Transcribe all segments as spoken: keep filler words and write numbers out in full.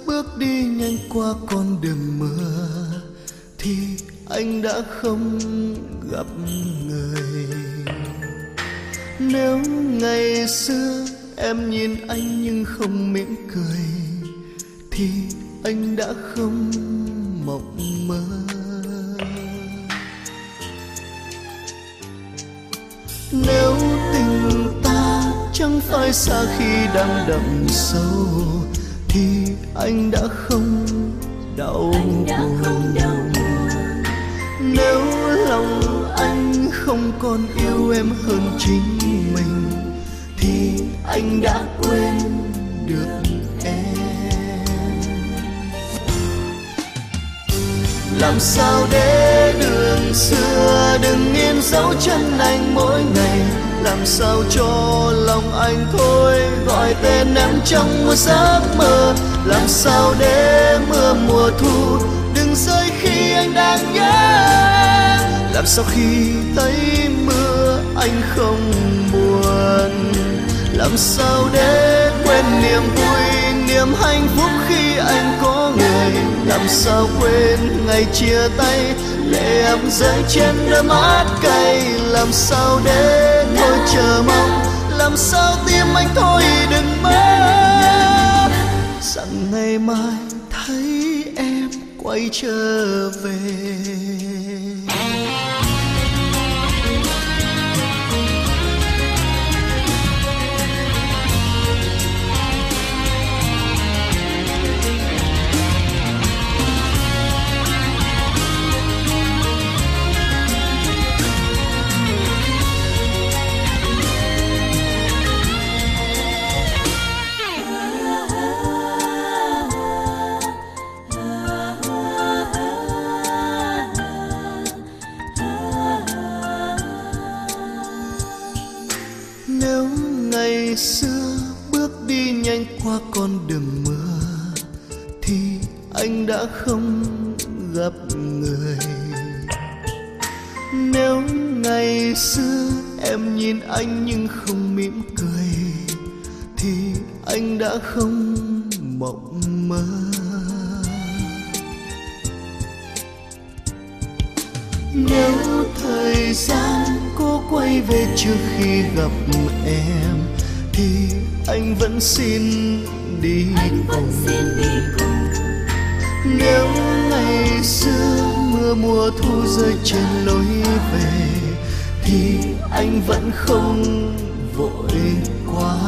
bước đi nhanh qua con đường mưa thì anh đã không gặp người. Nếu ngày xưa em nhìn anh nhưng không mỉm cười thì anh đã không mộng mơ. Nếu tình ta chẳng phải xa khi đang đậm sâu thì anh đã không đau buồn. Nếu lòng anh không còn yêu em hơn chính mình thì anh đã quên được em. Làm sao để đường xưa đừng in dấu chân anh mỗi ngày, làm sao cho lòng anh thôi gọi tên em trong một giấc mơ, làm sao để mưa mùa thu đừng rơi khi anh đang nhớ, làm sao khi thấy mưa anh không buồn, làm sao để quên niềm vui niềm hạnh phúc khi anh có người, làm sao quên ngày chia tay lệ em rơi trên đôi mắt cay, làm sao để thôi chờ mong, làm sao tim anh thôi đừng mơ rằng ngày mai thấy em quay trở về. Nếu ngày xưa bước đi nhanh qua con đường mưa thì anh đã không gặp người. Nếu ngày xưa em nhìn anh nhưng không mỉm cười thì anh đã không mộng mơ. Nếu thời gian có quay về trước khi gặp em thì anh vẫn xin đi cùng. Nếu ngày xưa mưa mùa thu rơi trên lối về thì anh vẫn không vội qua.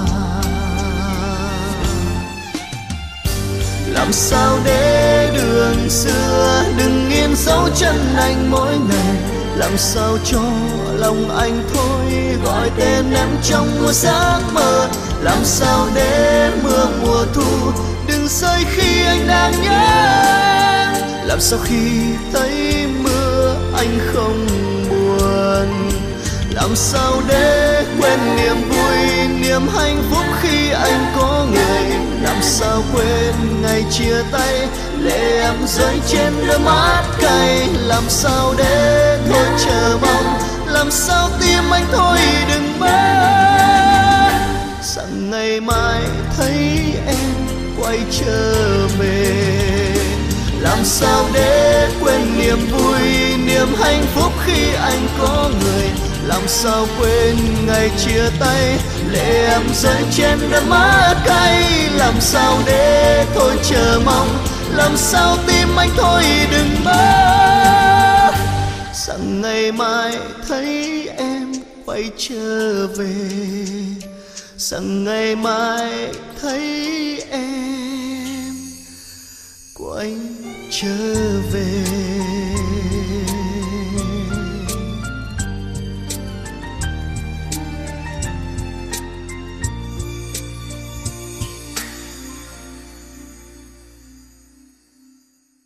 Làm sao để đường xưa đừng in dấu chân anh mỗi ngày, làm sao cho lòng anh thôi gọi tên em trong một giấc mơ, làm sao để mưa mùa thu đừng rơi khi anh đang nhớ, làm sao khi thấy mưa anh không buồn, làm sao để quên niềm vui niềm hạnh phúc khi anh có người, làm sao quên ngày chia tay lệ em rơi trên đôi mắt cay, làm sao để thôi chờ mong, làm sao tim anh thôi đừng mơ rằng ngày mai thấy em quay trở về, làm sao để quên niềm vui niềm hạnh phúc khi anh có người, làm sao quên ngày chia tay lệ em rơi trên đôi mắt cay, làm sao để thôi chờ mong, làm sao tim anh thôi đừng mơ rằng ngày mai thấy em quay trở về, rằng ngày mai thấy em quay trở về.